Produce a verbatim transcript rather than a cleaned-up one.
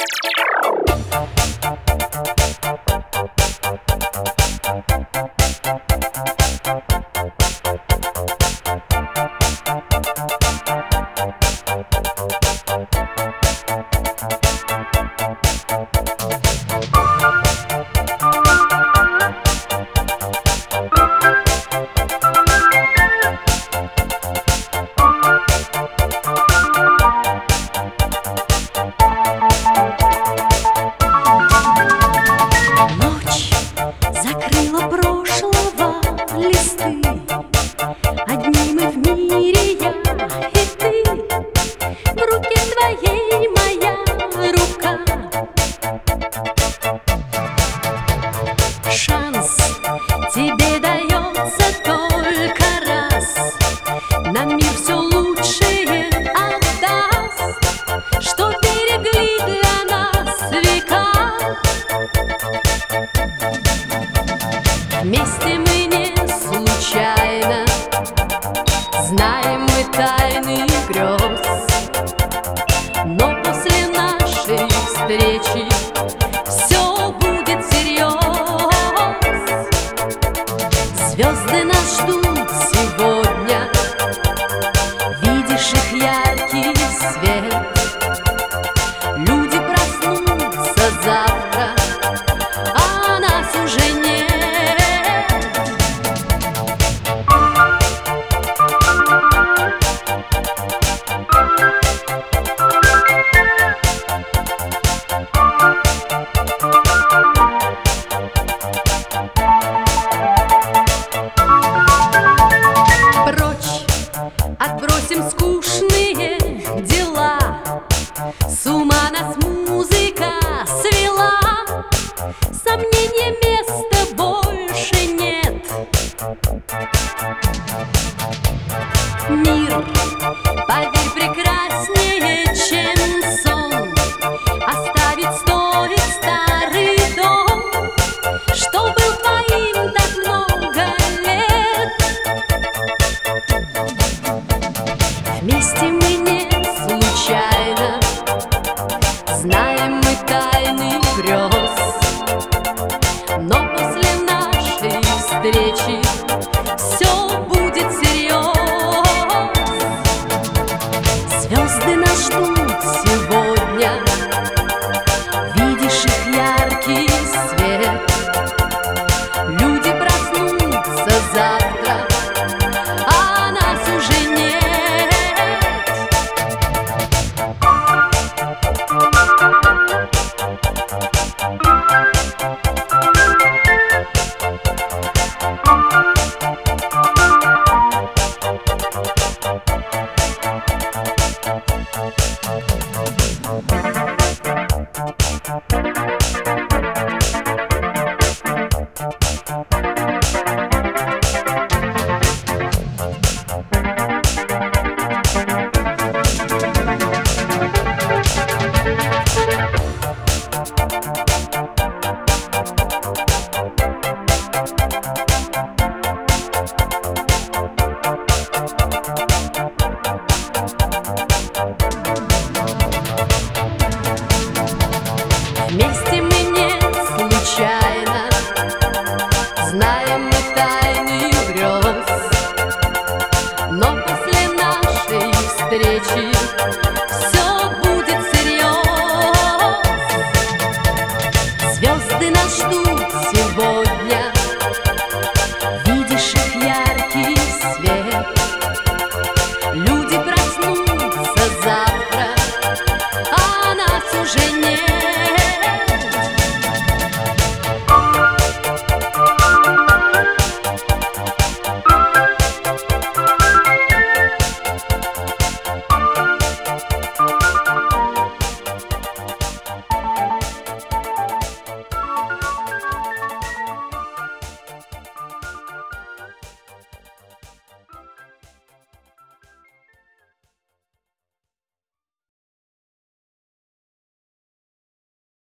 Тебе дается только раз, на мир все лучшее отдаст, что берегли для нас века. Вместе мы не случайно, знаем мы тайны грез, но после нашей встречи все будет всерьез. Звезды нас ждут сегодня, видишь их яркий свет. Люди проснутся завтра, а нас уже нет. Отбросим скучные дела, с ума нас музыка свела. Сомнения места больше нет. Мир, поверь, прекраснее, чем сон. Оставить стоит старый дом, что был твоим так много лет. Вместе мы не случайно, знаем мы тайны грез, но после нашей встречи все будет всерьез. Звезды нас ждут сегодня, видишь их яркий свет. Люди проснутся завтра, а нас уже нет. Вместе мы не случайно, знаем мы тайны грез, но после нашей встречи все будет всерьез. Звезды нас ждут сегодня, видишь их яркий свет. Люди проснутся завтра, а нас уже нет.